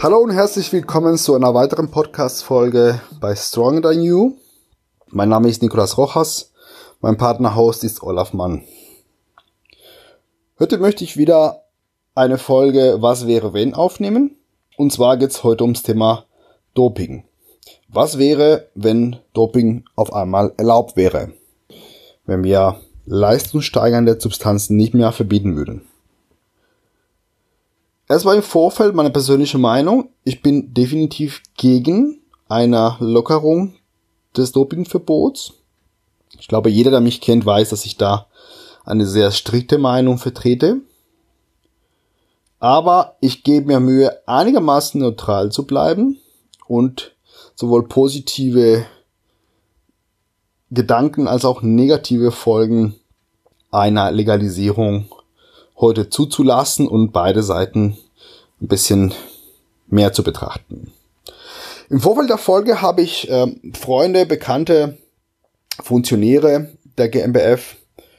Hallo und herzlich willkommen zu einer weiteren Podcast-Folge bei Stronger Than You. Mein Name ist Nicolas Rojas, mein Partner-Host ist Olaf Mann. Heute möchte ich wieder eine Folge Was wäre wenn aufnehmen. Und zwar geht es heute ums Thema Doping. Was wäre, wenn Doping auf einmal erlaubt wäre? Wenn wir leistungssteigernde Substanzen nicht mehr verbieten würden. Erstmal im Vorfeld meine persönliche Meinung. Ich bin definitiv gegen eine Lockerung des Dopingverbots. Ich glaube, jeder, der mich kennt, weiß, dass ich da eine sehr strikte Meinung vertrete. Aber ich gebe mir Mühe, einigermaßen neutral zu bleiben und sowohl positive Gedanken als auch negative Folgen einer Legalisierung heute zuzulassen und beide Seiten ein bisschen mehr zu betrachten. Im Vorfeld der Folge habe ich Freunde, Bekannte, Funktionäre der GmbF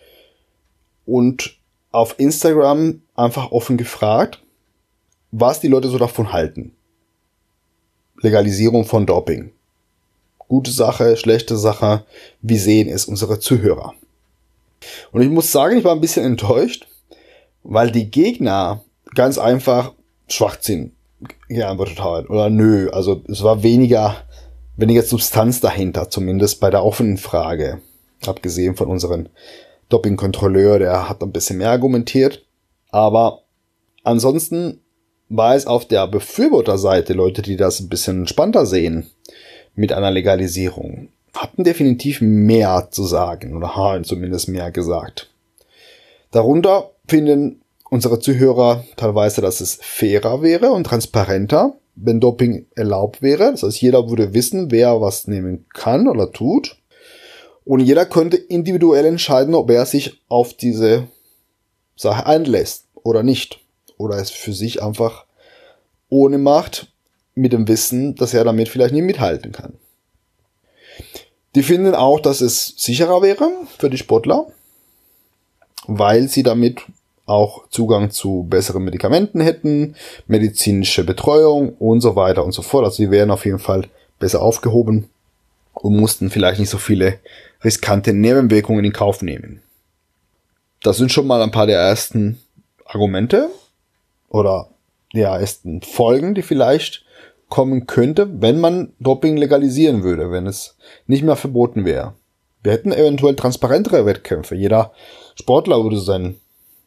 und auf Instagram einfach offen gefragt, was die Leute so davon halten. Legalisierung von Doping. Gute Sache, schlechte Sache, wie sehen es unsere Zuhörer? Und ich muss sagen, ich war ein bisschen enttäuscht, weil die Gegner ganz einfach Schwachsinn geantwortet haben. Oder nö, also es war weniger Substanz dahinter, zumindest bei der offenen Frage. Abgesehen von unserem Dopingkontrolleur, der hat ein bisschen mehr argumentiert. Aber ansonsten war es auf der Befürworterseite Leute, die das ein bisschen entspannter sehen mit einer Legalisierung. Hatten definitiv mehr zu sagen oder haben zumindest mehr gesagt. Darunter finden unsere Zuhörer teilweise, dass es fairer wäre und transparenter, wenn Doping erlaubt wäre. Das heißt, jeder würde wissen, wer was nehmen kann oder tut. Und jeder könnte individuell entscheiden, ob er sich auf diese Sache einlässt oder nicht. Oder es für sich einfach ohne macht, mit dem Wissen, dass er damit vielleicht nicht mithalten kann. Die finden auch, dass es sicherer wäre für die Sportler, weil sie damit auch Zugang zu besseren Medikamenten hätten, medizinische Betreuung und so weiter und so fort. Also sie wären auf jeden Fall besser aufgehoben und mussten vielleicht nicht so viele riskante Nebenwirkungen in Kauf nehmen. Das sind schon mal ein paar der ersten Argumente oder der ersten Folgen, die vielleicht kommen könnte, wenn man Doping legalisieren würde, wenn es nicht mehr verboten wäre. Wir hätten eventuell transparentere Wettkämpfe. Jeder Sportler würde sein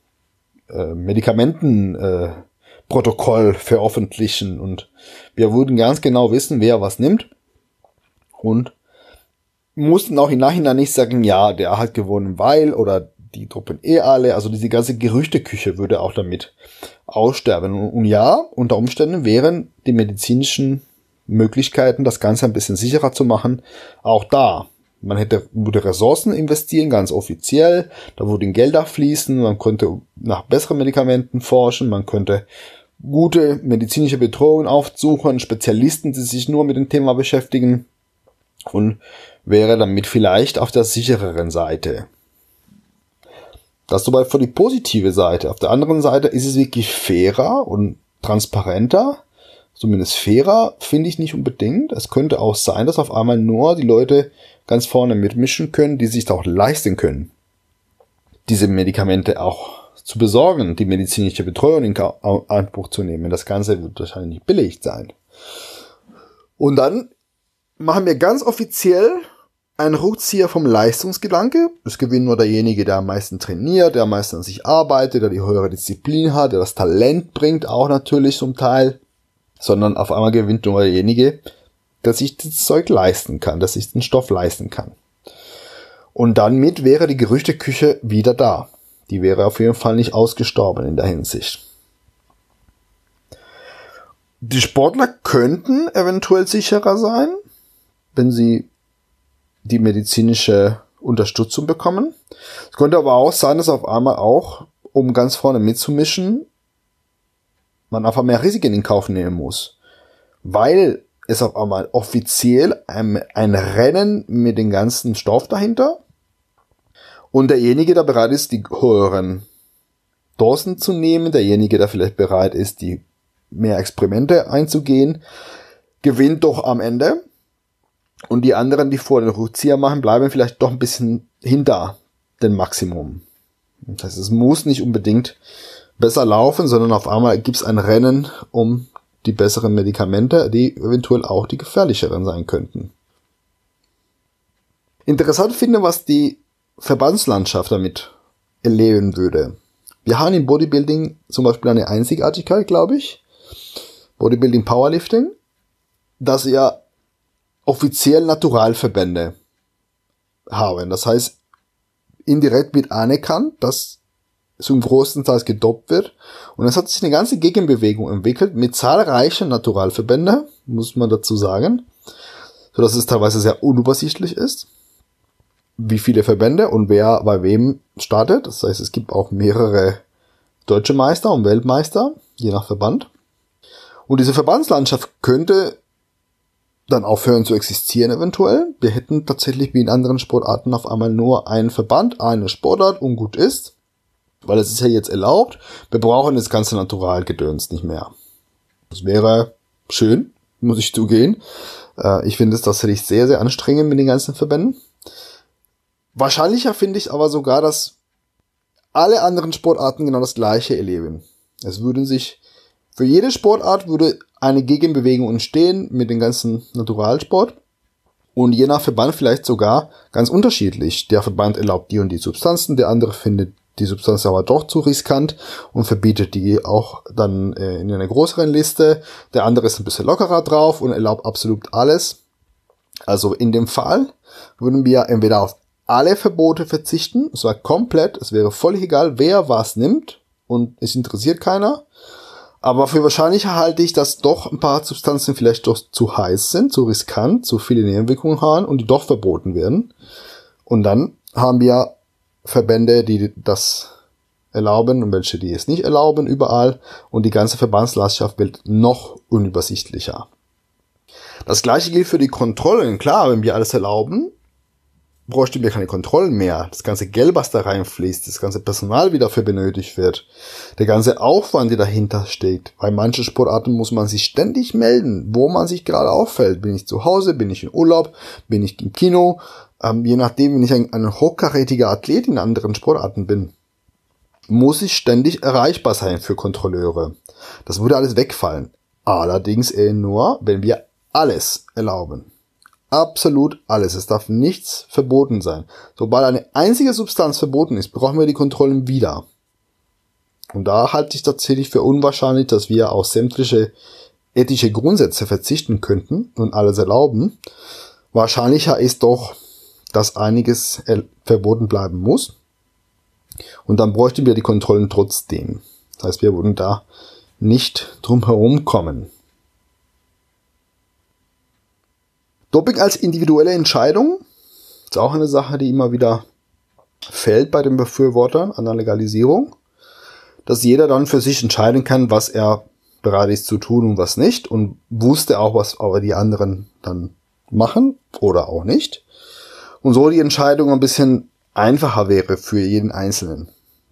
Medikamentenprotokoll veröffentlichen und wir würden ganz genau wissen, wer was nimmt und mussten auch im Nachhinein nicht sagen, ja, der hat gewonnen, weil oder die dopen alle, also diese ganze Gerüchteküche würde auch damit aussterben. Und ja, unter Umständen wären die medizinischen Möglichkeiten, das Ganze ein bisschen sicherer zu machen, auch da. Man würde Ressourcen investieren, ganz offiziell, da würden Gelder fließen, man könnte nach besseren Medikamenten forschen, man könnte gute medizinische Betreuung aufsuchen, Spezialisten, die sich nur mit dem Thema beschäftigen und wäre damit vielleicht auf der sichereren Seite. Das soweit für die positive Seite. Auf der anderen Seite ist es wirklich fairer und transparenter. Zumindest fairer finde ich nicht unbedingt. Es könnte auch sein, dass auf einmal nur die Leute ganz vorne mitmischen können, die sich da auch leisten können, diese Medikamente auch zu besorgen, die medizinische Betreuung in Anspruch zu nehmen. Das Ganze wird wahrscheinlich nicht billig sein. Und dann machen wir ganz offiziell einen Rückzieher vom Leistungsgedanke. Es gewinnt nur derjenige, der am meisten trainiert, der am meisten an sich arbeitet, der die höhere Disziplin hat, der das Talent bringt, auch natürlich zum Teil. Sondern auf einmal gewinnt nur derjenige, der sich das Zeug leisten kann, der sich den Stoff leisten kann. Und damit wäre die Gerüchteküche wieder da. Die wäre auf jeden Fall nicht ausgestorben in der Hinsicht. Die Sportler könnten eventuell sicherer sein, wenn sie die medizinische Unterstützung bekommen. Es könnte aber auch sein, dass auf einmal auch, um ganz vorne mitzumischen, man einfach mehr Risiken in Kauf nehmen muss. Weil es auf einmal offiziell ein Rennen mit dem ganzen Stoff dahinter und derjenige, der bereit ist, die höheren Dosen zu nehmen, derjenige, der vielleicht bereit ist, die mehr Experimente einzugehen, gewinnt doch am Ende. Und die anderen, die vor den Rückzieher machen, bleiben vielleicht doch ein bisschen hinter dem Maximum. Das heißt, es muss nicht unbedingt besser laufen, sondern auf einmal gibt es ein Rennen um die besseren Medikamente, die eventuell auch die gefährlicheren sein könnten. Interessant finde, was die Verbandslandschaft damit erleben würde. Wir haben im Bodybuilding zum Beispiel eine Einzigartigkeit, glaube ich, Bodybuilding Powerlifting, dass ja offiziell Naturalverbände haben. Das heißt, indirekt wird anerkannt, dass zum großen Teil gedopt wird. Und es hat sich eine ganze Gegenbewegung entwickelt mit zahlreichen Naturalverbänden, muss man dazu sagen, sodass es teilweise sehr unübersichtlich ist, wie viele Verbände und wer bei wem startet. Das heißt, es gibt auch mehrere deutsche Meister und Weltmeister, je nach Verband. Und diese Verbandslandschaft könnte dann aufhören zu existieren eventuell. Wir hätten tatsächlich wie in anderen Sportarten auf einmal nur einen Verband, eine Sportart und gut ist, weil es ist ja jetzt erlaubt. Wir brauchen das ganze Naturalgedöns nicht mehr. Das wäre schön, muss ich zugeben. Ich finde es tatsächlich sehr, sehr anstrengend mit den ganzen Verbänden. Wahrscheinlicher finde ich aber sogar, dass alle anderen Sportarten genau das Gleiche erleben. Es würden sich für jede Sportart würde eine Gegenbewegung entstehen mit dem ganzen Naturalsport und je nach Verband vielleicht sogar ganz unterschiedlich. Der Verband erlaubt die und die Substanzen, der andere findet die Substanz aber doch zu riskant und verbietet die auch dann in einer größeren Liste. Der andere ist ein bisschen lockerer drauf und erlaubt absolut alles. Also in dem Fall würden wir entweder auf alle Verbote verzichten, es war komplett, es wäre völlig egal, wer was nimmt und es interessiert keiner. Aber für wahrscheinlicher halte ich, dass doch ein paar Substanzen vielleicht doch zu heiß sind, zu riskant, zu viele Nebenwirkungen haben und die doch verboten werden. Und dann haben wir Verbände, die das erlauben und welche, die es nicht erlauben, überall. Und die ganze Verbandslandschaft wird noch unübersichtlicher. Das gleiche gilt für die Kontrollen. Klar, wenn wir alles erlauben, bräuchten wir keine Kontrollen mehr. Das ganze Geld, was da reinfließt, das ganze Personal, wie dafür benötigt wird, der ganze Aufwand, der dahinter steht. Bei manchen Sportarten muss man sich ständig melden, wo man sich gerade auffällt. Bin ich zu Hause, bin ich in Urlaub, bin ich im Kino, je nachdem, wenn ich ein hochkarätiger Athlet in anderen Sportarten bin, muss ich ständig erreichbar sein für Kontrolleure. Das würde alles wegfallen. Allerdings nur, wenn wir alles erlauben. Absolut alles. Es darf nichts verboten sein. Sobald eine einzige Substanz verboten ist, brauchen wir die Kontrollen wieder. Und da halte ich tatsächlich für unwahrscheinlich, dass wir auf sämtliche ethische Grundsätze verzichten könnten und alles erlauben. Wahrscheinlicher ist doch, dass einiges verboten bleiben muss. Und dann bräuchten wir die Kontrollen trotzdem. Das heißt, wir würden da nicht drum herum kommen. Doping als individuelle Entscheidung ist auch eine Sache, die immer wieder fällt bei den Befürwortern an der Legalisierung, dass jeder dann für sich entscheiden kann, was er bereit ist zu tun und was nicht und wusste auch, was aber die anderen dann machen oder auch nicht. Und so die Entscheidung ein bisschen einfacher wäre für jeden Einzelnen.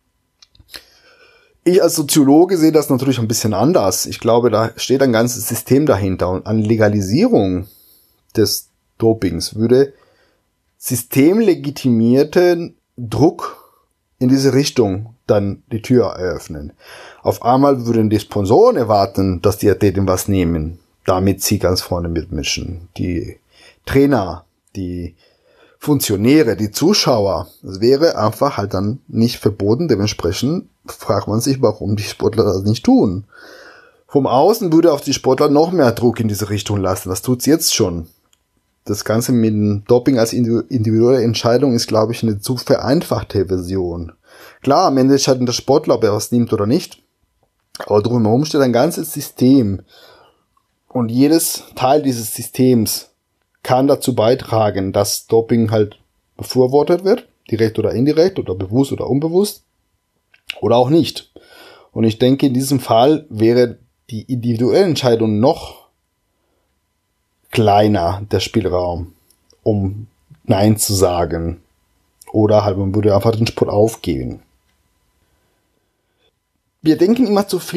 Ich als Soziologe sehe das natürlich ein bisschen anders. Ich glaube, da steht ein ganzes System dahinter und an Legalisierung des Dopings würde systemlegitimierten Druck in diese Richtung dann die Tür eröffnen. Auf einmal würden die Sponsoren erwarten, dass die Athleten was nehmen, damit sie ganz vorne mitmischen. Die Trainer, die Funktionäre, die Zuschauer, das wäre einfach halt dann nicht verboten. Dementsprechend fragt man sich, warum die Sportler das nicht tun. Vom Außen würde auf die Sportler noch mehr Druck in diese Richtung lassen. Das tut's jetzt schon. Das Ganze mit dem Doping als individuelle Entscheidung ist, glaube ich, eine zu vereinfachte Version. Klar, am Ende entscheidet der Sportler, ob er was nimmt oder nicht. Aber drumherum steht ein ganzes System. Und jedes Teil dieses Systems kann dazu beitragen, dass Doping halt befürwortet wird. Direkt oder indirekt oder bewusst oder unbewusst. Oder auch nicht. Und ich denke, in diesem Fall wäre die individuelle Entscheidung noch kleiner, der Spielraum, um Nein zu sagen. Oder halt, man würde einfach den Sport aufgeben. Wir denken immer zu viel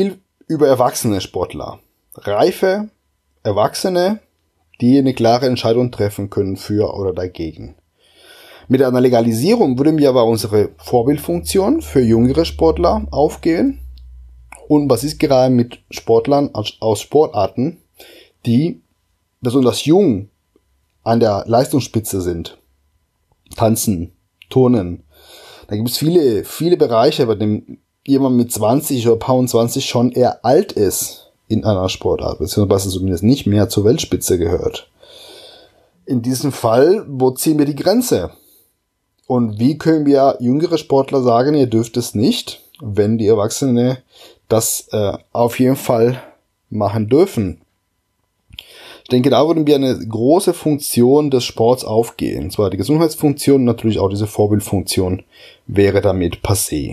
über erwachsene Sportler. Reife Erwachsene, die eine klare Entscheidung treffen können für oder dagegen. Mit einer Legalisierung würde mir aber unsere Vorbildfunktion für jüngere Sportler aufgehen. Und was ist gerade mit Sportlern aus Sportarten, die besonders jung an der Leistungsspitze sind? Tanzen, Turnen. Da gibt es viele Bereiche, bei denen jemand mit 20 oder paar 20 schon eher alt ist in einer Sportart, beziehungsweise zumindest nicht mehr zur Weltspitze gehört. In diesem Fall, wo ziehen wir die Grenze? Und wie können wir jüngere Sportler sagen, ihr dürft es nicht, wenn die Erwachsene das auf jeden Fall machen dürfen? Ich denke, da würden wir eine große Funktion des Sports aufgehen. Und zwar die Gesundheitsfunktion und natürlich auch diese Vorbildfunktion wäre damit passé.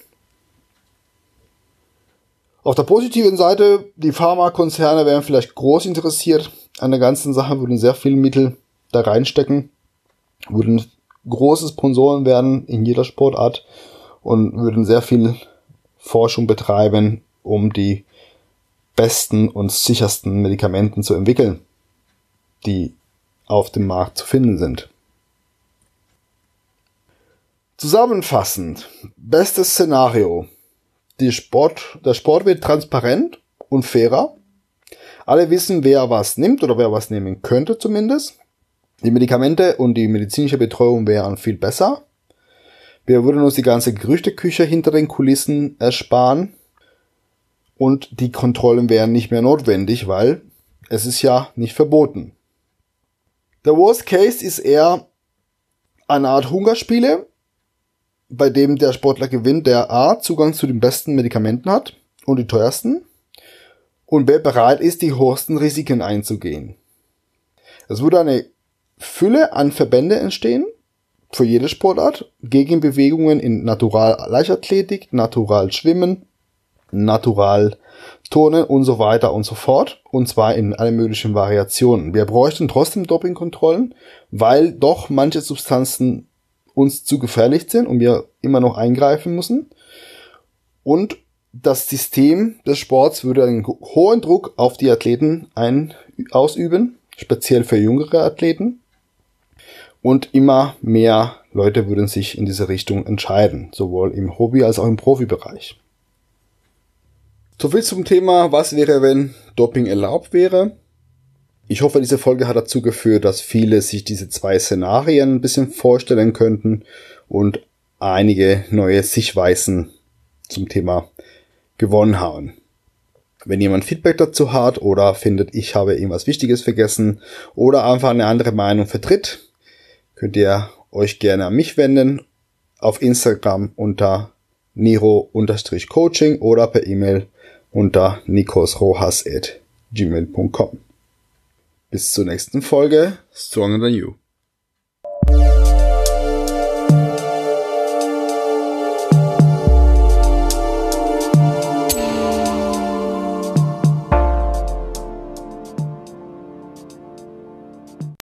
Auf der positiven Seite, die Pharmakonzerne wären vielleicht groß interessiert an der ganzen Sache, würden sehr viel Mittel da reinstecken, würden große Sponsoren werden in jeder Sportart und würden sehr viel Forschung betreiben, um die besten und sichersten Medikamenten zu entwickeln, die auf dem Markt zu finden sind. Zusammenfassend, bestes Szenario. Der Sport wird transparent und fairer. Alle wissen, wer was nimmt oder wer was nehmen könnte zumindest. Die Medikamente und die medizinische Betreuung wären viel besser. Wir würden uns die ganze Gerüchteküche hinter den Kulissen ersparen. Und die Kontrollen wären nicht mehr notwendig, weil es ist ja nicht verboten. Der Worst Case ist eher eine Art Hungerspiele, bei dem der Sportler gewinnt, der A, Zugang zu den besten Medikamenten hat und die teuersten und wer bereit ist, die höchsten Risiken einzugehen. Es würde eine Fülle an Verbände entstehen, für jede Sportart, Gegenbewegungen in Natural-Leichtathletik, Natural-Schwimmen, Natural-Turnen und so weiter und so fort, und zwar in allen möglichen Variationen. Wir bräuchten trotzdem Dopingkontrollen, weil doch manche Substanzen uns zu gefährlich sind und wir immer noch eingreifen müssen. Und das System des Sports würde einen hohen Druck auf die Athleten ausüben, speziell für jüngere Athleten. Und immer mehr Leute würden sich in diese Richtung entscheiden, sowohl im Hobby- als auch im Profibereich. Soviel zum Thema, was wäre, wenn Doping erlaubt wäre. Ich hoffe, diese Folge hat dazu geführt, dass viele sich diese zwei Szenarien ein bisschen vorstellen könnten und einige neue Sichtweisen zum Thema gewonnen haben. Wenn jemand Feedback dazu hat oder findet, ich habe irgendwas Wichtiges vergessen oder einfach eine andere Meinung vertritt, könnt ihr euch gerne an mich wenden, auf Instagram unter niro_coaching oder per E-Mail unter nikosrojas@gmail.com. Bis zur nächsten Folge. Stronger than you.